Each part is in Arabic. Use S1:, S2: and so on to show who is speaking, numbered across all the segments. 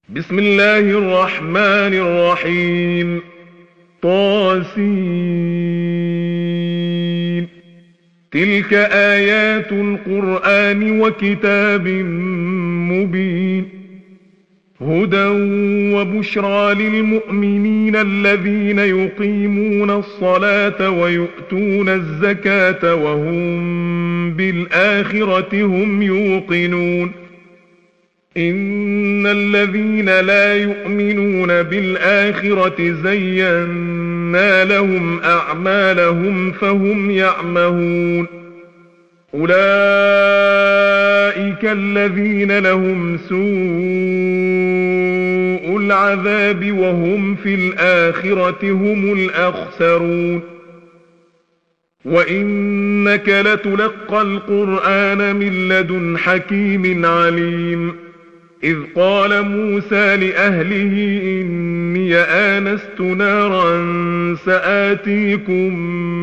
S1: بسم الله الرحمن الرحيم. طاسين. تلك آيات القرآن وكتاب مبين، هدى وبشرى للمؤمنين الذين يقيمون الصلاة ويؤتون الزكاة وهم بالآخرة هم يوقنون. إن الذين لا يؤمنون بالآخرة زينا لهم أعمالهم فهم يعمهون. أولئك الذين لهم سوء العذاب وهم في الآخرة هم الأخسرون. وإنك لتلقى القرآن من لدن حكيم عليم. إذ قال موسى لأهله إني آنست نارا سآتيكم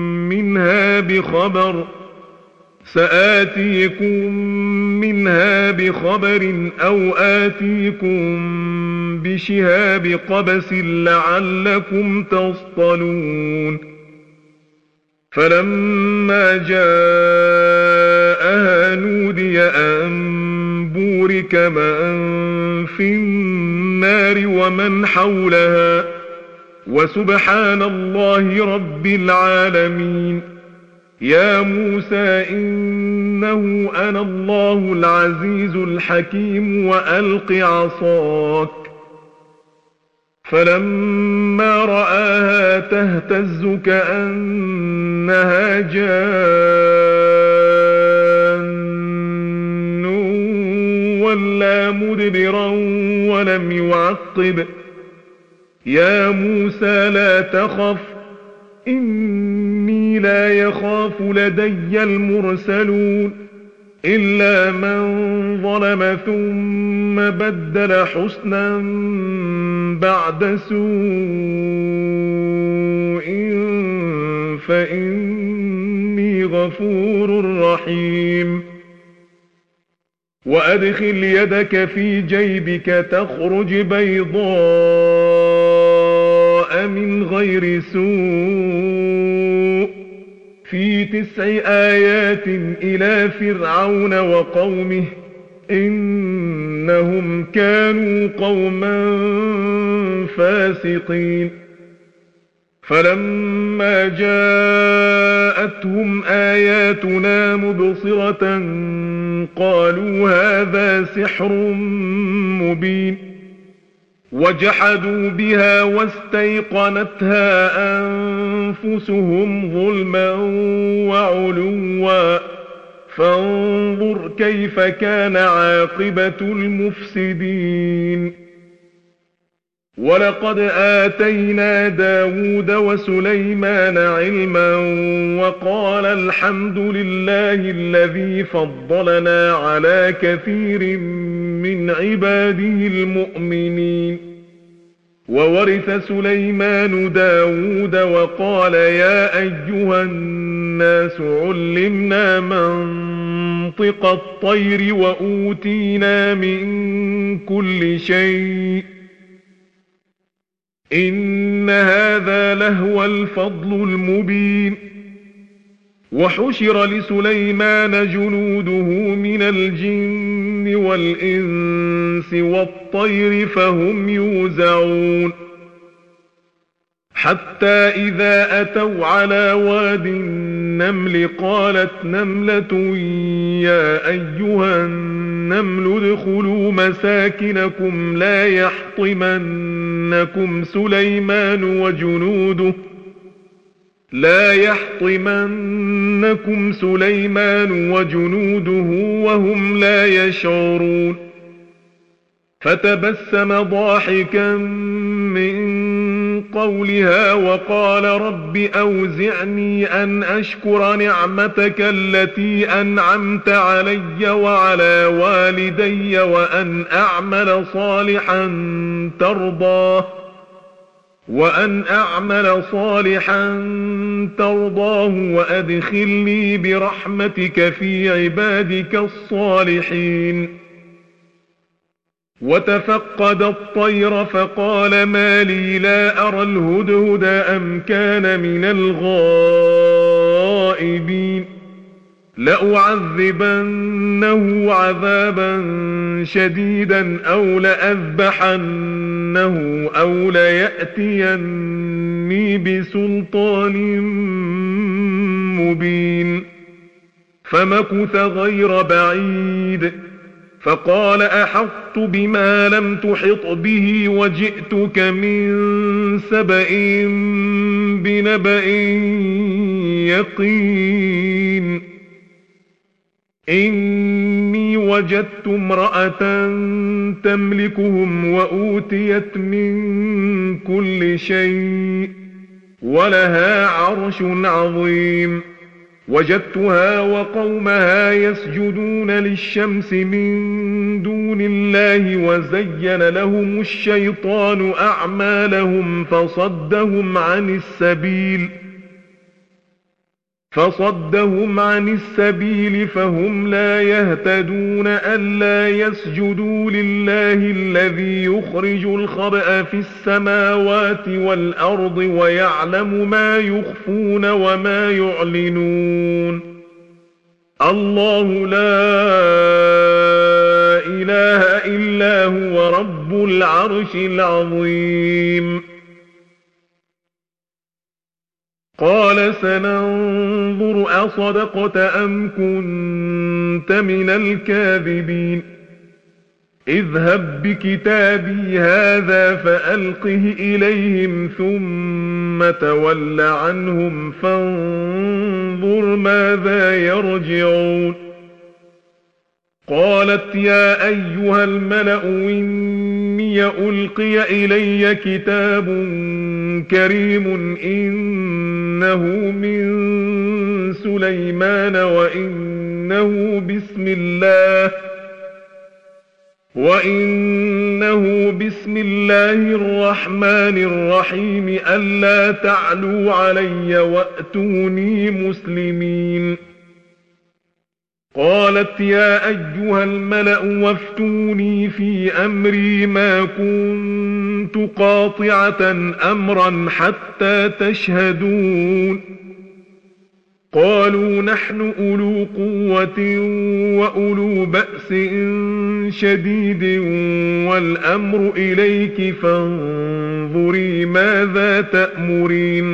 S1: منها بخبر أو آتيكم بشهاب قبس لعلكم تصطلون. فلما جاءها نودي أن بورك من في النار ومن حولها وسبحان الله رب العالمين. يا موسى إنه أنا الله العزيز الحكيم وألق عصاك. فلما رآها تهتز كأنها جان ولا مدبرا ولم يعقب. يا موسى لا تخف إني لا يخاف لدي المرسلون إلا من ظلم ثم بدل حسنا بعد سوء فإني غفور رحيم. وأدخل يدك في جيبك تخرج بيضاء من غير سوء في 9 آيات إلى فرعون وقومه إنهم كانوا قوما فاسقين. فلما جاءتهم آياتنا مبصرة قالوا هذا سحر مبين، وجحدوا بها واستيقنتها أنفسهم ظلما وعلوا فانظر كيف كان عاقبة المفسدين. ولقد آتينا داود وسليمان علما وقال الحمد لله الذي فضلنا على كثير من عباده المؤمنين. وورث سليمان داود وقال يا أيها الناس علمنا منطق الطير وأوتينا من كل شيء إن هذا لهو الفضل المبين. وحشر لسليمان جنوده من الجن والإنس والطير فهم يوزعون. حتى إذا أتوا على واد النمل قالت نملة يا أيها النمل ادخلوا مساكنكم لا يحطمنكم سليمان وجنوده وهم لا يشعرون. فتبسم ضاحكا من قولها وقال رب أوزعني أن أشكر نعمتك التي أنعمت علي وعلى والدي وأن أعمل صالحا ترضاه وأدخلني برحمتك في عبادك الصالحين. وتفقد الطير فقال ما لي لا أرى الهدهد أم كان من الغائبين لأعذبنه عذابا شديدا أو لأذبحنه أو ليأتيني بسلطان مبين فمكث غير بعيد فقال أحطت بما لم تحط به وجئتك من سبأ بنبأ يقين إني وجدت امرأة تملكهم وأوتيت من كل شيء ولها عرش عظيم وجدتها وقومها يسجدون للشمس من دون الله وزين لهم الشيطان أعمالهم فصدهم عن السبيل فهم لا يهتدون ألا يسجدوا لله الذي يخرج الخبأ في السماوات والأرض ويعلم ما يخفون وما يعلنون الله لا إله إلا هو رب العرش العظيم قال سننظر أصدقت أم كنت من الكاذبين اذهب بكتابي هذا فألقه إليهم ثم تول عنهم فانظر ماذا يرجعون قالت يا أيها الملأ إني ألقي إلي كتاب كريم إنه من سليمان وإنه بسم الله الرحمن الرحيم ألا تعلوا علي وأتوني مسلمين قالت يا أيها الملأ وافتوني في أمري ما كنت قاطعة أمرا حتى تشهدون قالوا نحن أولو قوة وأولو بأس شديد والأمر إليك فانظري ماذا تأمرين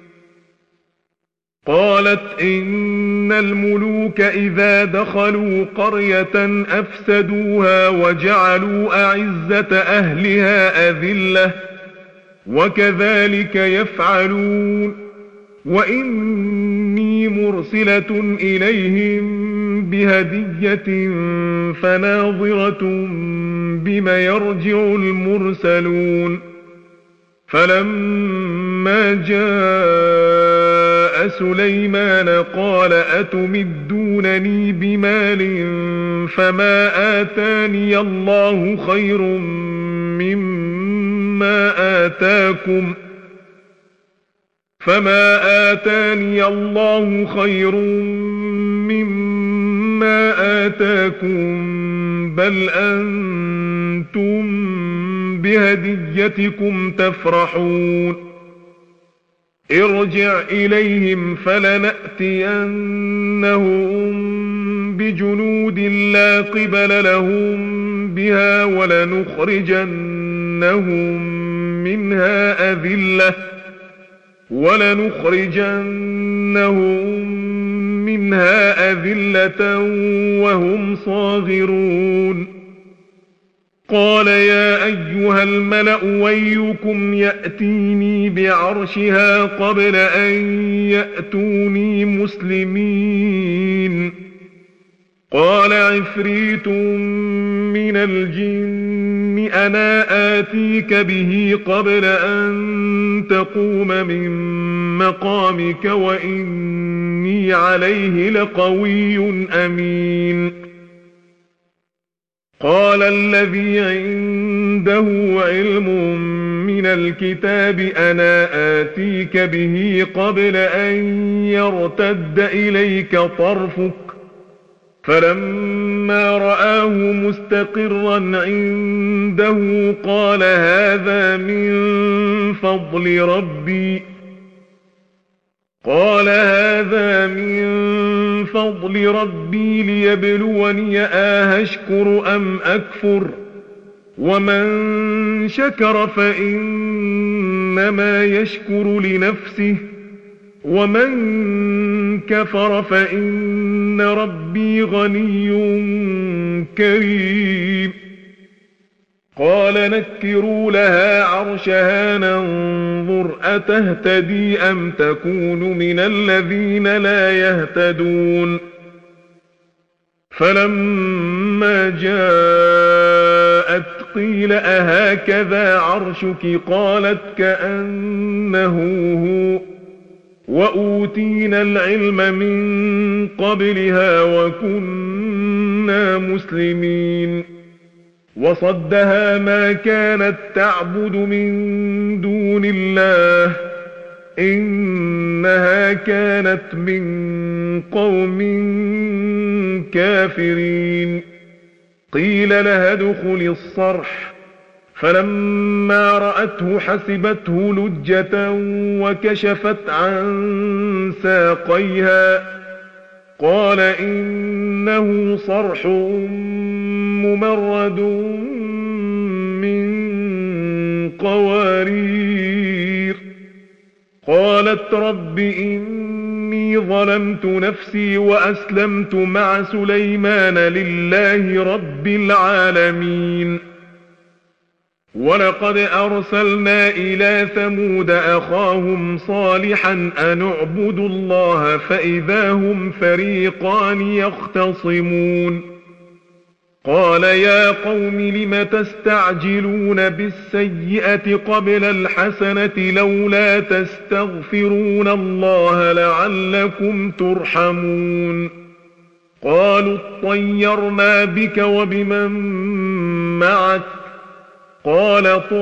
S1: قالت إن الملوك إذا دخلوا قرية أفسدوها وجعلوا أعزة أهلها أذلة وكذلك يفعلون وإني مرسلة إليهم بهدية فناظرة بما يرجع المرسلون فلما جاء سليمان قال أتمدونني بمال فما آتاني الله خير مما آتاكم بل أنتم بهديتكم تفرحون ارجع إليهم فلنأتينهم بجنود لا قبل لهم بها ولنخرجنهم منها أذلة وهم صاغرون قال يا أيها الملأ ويكم يأتيني بعرشها قبل أن يأتوني مسلمين قال عفريت من الجن أنا آتيك به قبل أن تقوم من مقامك وإني عليه لقوي أمين قال الذي عنده علم من الكتاب أنا آتيك به قبل أن يرتد إليك طرفك فلما رآه مستقرا عنده قال هذا من فضل ربي ليبلوني أشكر أم أكفر ومن شكر فإنما يشكر لنفسه ومن كفر فإن ربي غني كريم. قال نكروا لها عرشها ننظر أتهتدي أم تكون من الذين لا يهتدون. فلما جاءت قيل أهكذا عرشك قالت كأنه هو وأوتينا العلم من قبلها وكنا مسلمين. وصدها ما كانت تعبد من دون الله إنها كانت من قوم كافرين. قيل لها ادخل الصرح فلما رأته حسبته لجة وكشفت عن ساقيها قال إنه صرح ممرد من قوارير. قالت رب إني ظلمت نفسي وأسلمت مع سليمان لله رب العالمين. ولقد أرسلنا إلى ثمود أخاهم صالحا أن اعبدوا الله فإذا هم فريقان يختصمون. قال يا قوم لم تستعجلون بالسيئة قبل الحسنة لولا تستغفرون الله لعلكم ترحمون. قالوا اطيرنا بك وبمن معك قال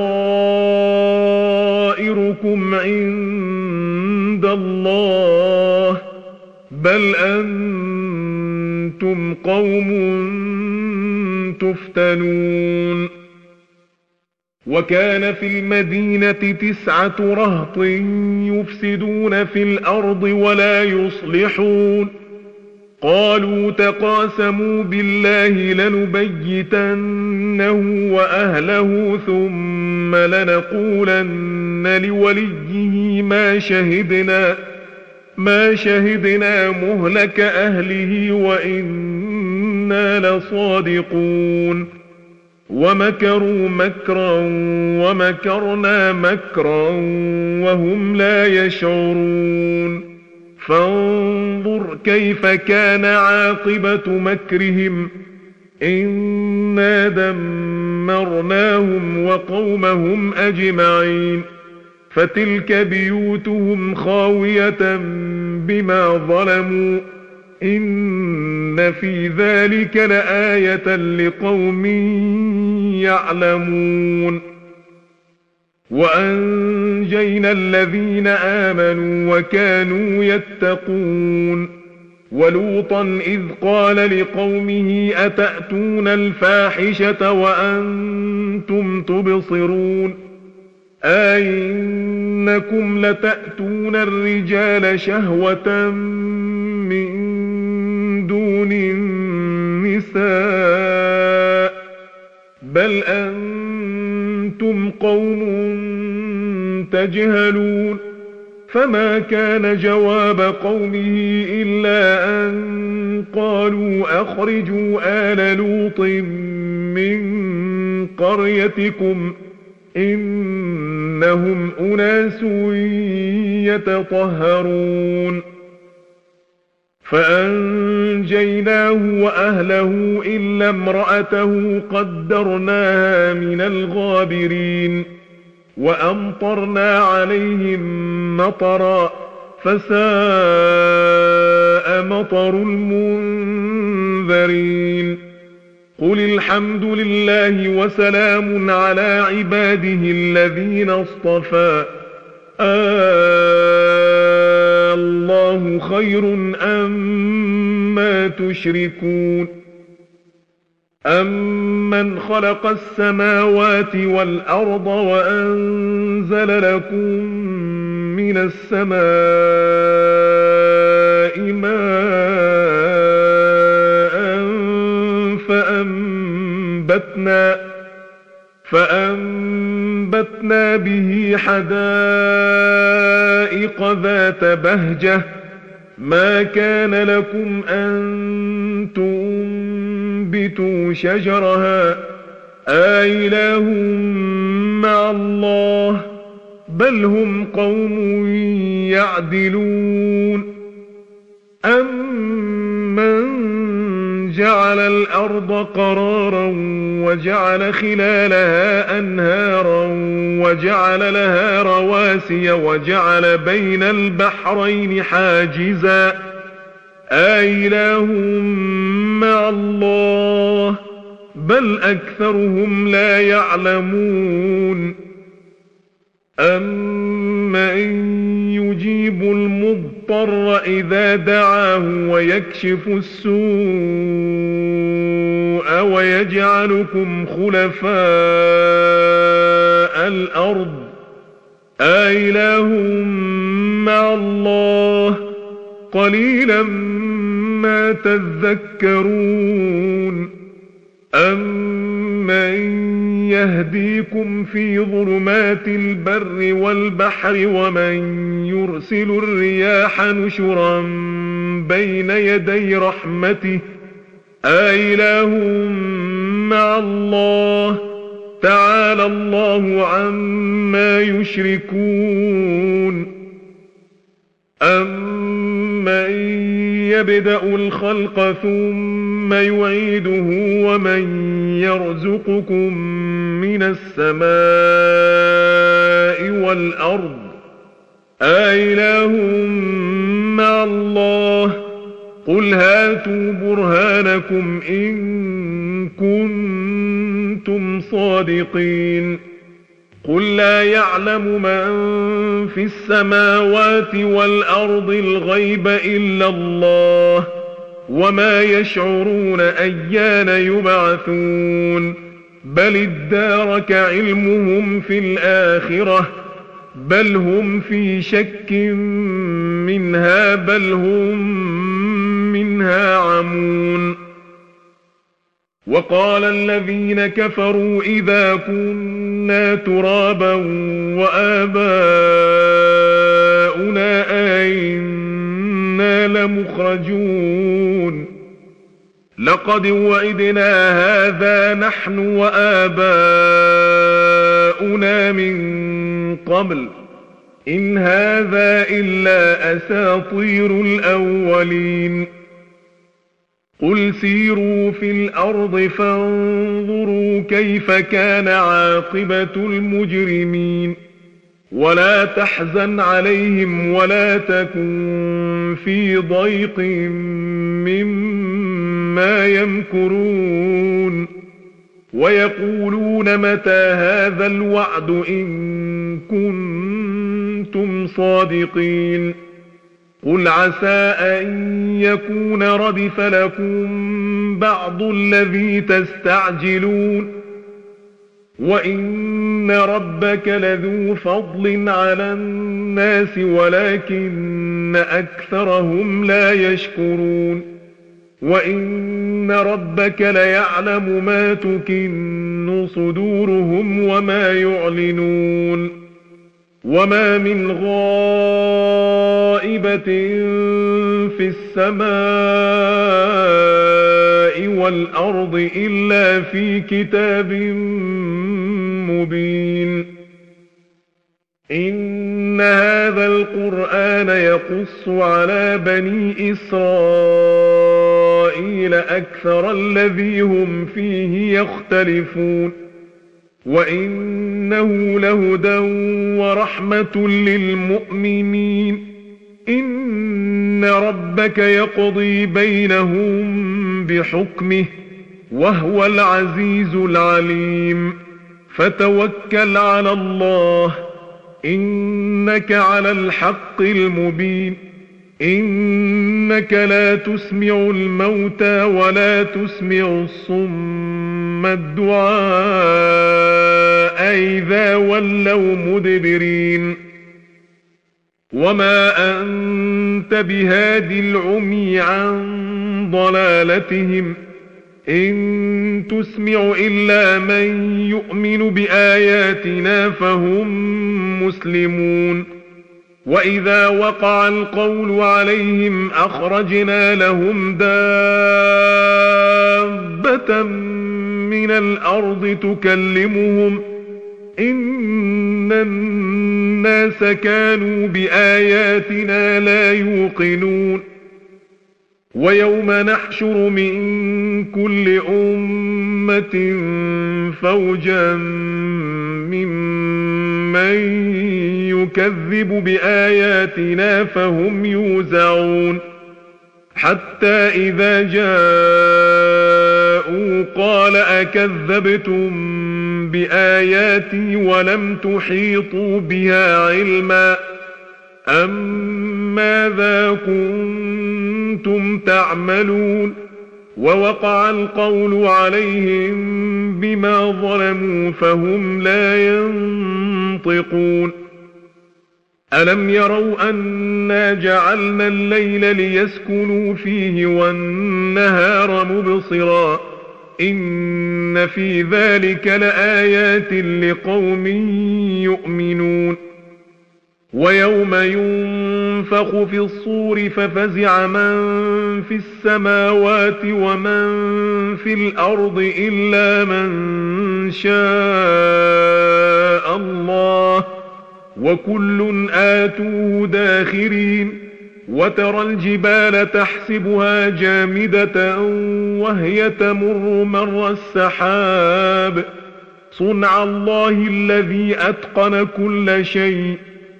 S1: طائركم عند الله بل أنتم قوم تفتنون. وكان في المدينة 9 رهط يفسدون في الأرض ولا يصلحون. قالوا تقاسموا بالله لنبيتنه وأهله ثم لنقولن لوليه ما شهدنا مهلك أهله وإنا لصادقون. ومكروا مكرا ومكرنا مكرا وهم لا يشعرون. فانظر كيف كان عاقبة مكرهم إنا دمرناهم وقومهم أجمعين. فتلك بيوتهم خاوية بما ظلموا إن في ذلك لآية لقوم يعلمون. وأنجينا الذين آمنوا وكانوا يتقون. ولوطا إذ قال لقومه أتأتون الفاحشة وأنتم تبصرون أئنكم لتأتون الرجال شهوة من دون النساء بل أنتم قوم تجهلون. فما كان جواب قومه إلا أن قالوا أخرجوا آل لوط من قريتكم إنهم أناس يتطهرون. فأنجيناه وأهله إلا امرأته قدرناها من الغابرين. وأمطرنا عليهم مطرا فساء مطر المنذرين. قل الحمد لله وسلام على عباده الذين اصطفى الله خير أما تشركون أمن خلق السماوات والأرض وأنزل لكم من السماء ماء فأنبتنا به حدائق ذات بهجة ما كان لكم أن تنبتوا شجرها أإله مع الله بل هم قوم يعدلون أمن جعل الأرض قرارا وجعل خلالها أنهارا وجعل لها رواسي وجعل بين البحرين حاجزا أإله مع الله بل أكثرهم لا يعلمون أمن يجيب المضطر إذا دعاه ويكشف السوء ويجعلكم خلفاء الأرض أإله مع الله قليلا ما تذكرون أمن يهديكم في ظلمات البر والبحر ومن يرسل الرياح نشرا بين يدي رحمته أإله مع الله تعالى الله عما يشركون أمن يبدأ الخلق ثم يعيده ومن يرزقكم من السماء والأرض أإله مع الله قل هاتوا برهانكم إن كنتم صادقين قل لا يعلم من في السماوات والأرض الغيب إلا الله وما يشعرون أيان يبعثون بل ادارك علمهم في الآخرة بل هم في شك منها بل هم منها عمون وقال الذين كفروا إذا كنا ترابا وآباؤنا أئنا لمخرجون لقد وعدنا هذا نحن وآباؤنا من قبل إن هذا إلا أساطير الأولين قل سيروا في الأرض فانظروا كيف كان عاقبة المجرمين ولا تحزن عليهم ولا تكن في ضيق مما يمكرون ويقولون متى هذا الوعد إن كنتم صادقين قل عسى أن يكون ردف لكم بعض الذي تستعجلون وإن ربك لذو فضل على الناس ولكن أكثرهم لا يشكرون وإن ربك ليعلم ما تكن صدورهم وما يعلنون وما من غائبة في السماء والأرض إلا في كتاب مبين إن هذا القرآن يقص على بني إسرائيل أكثر الذي هم فيه يختلفون وإنه لهدى ورحمة للمؤمنين إن ربك يقضي بينهم بحكمه وهو العزيز العليم فتوكل على الله إنك على الحق المبين إنك لا تسمع الموتى ولا تسمع الصم الدعاء إذا ولوا مدبرين وما أنت بهاد العمي عن ضلالتهم إن تسمع إلا من يؤمن بآياتنا فهم مسلمون وإذا وقع القول عليهم أخرجنا لهم دابة من الأرض تكلمهم إن الناس كانوا بآياتنا لا يوقنون ويوم نحشر من كل أمة فوجا ممن يكذب بآياتنا فهم يوزعون حتى إذا جاءوا قال أكذبتم بآياتي ولم تحيطوا بها علما أم ماذا كنتم تعملون ووقع القول عليهم بما ظلموا فهم لا ينطقون ألم يروا أنا جعلنا الليل ليسكنوا فيه والنهار مبصرا إن في ذلك لآيات لقوم يؤمنون ويوم ينفخ في الصور ففزع من في السماوات ومن في الأرض إلا من شاء الله وكل آتوه داخرين وترى الجبال تحسبها جامدة وهي تمر مر السحاب صنع الله الذي أتقن كل شيء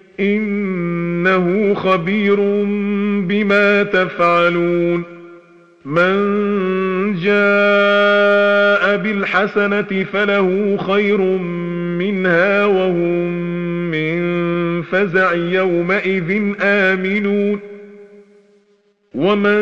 S1: إنه خبير بما تفعلون من جاء بالحسنة فله خير منها وهم من فزع يومئذ آمنون ومن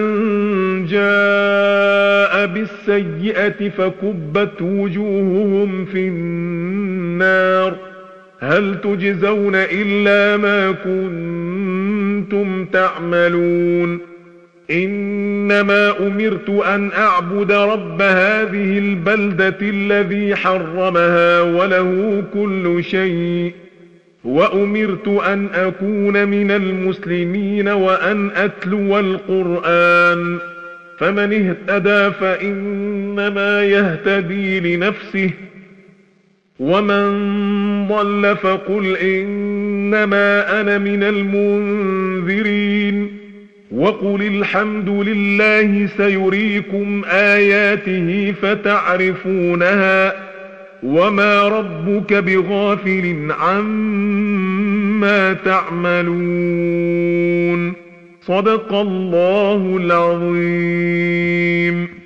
S1: جاء بالسيئة فكبت وجوههم في النار هل تجزون إلا ما كنتم تعملون إنما أمرت أن أعبد رب هذه البلدة الذي حرمها وله كل شيء وأمرت أن أكون من المسلمين وأن أتلو القرآن فمن اهتدى فإنما يهتدي لنفسه ومن ضل فقل إنما أنا من المنذرين وقل الحمد لله سيريكم آياته فتعرفونها وما ربك بغافل عما تعملون صدق الله العظيم.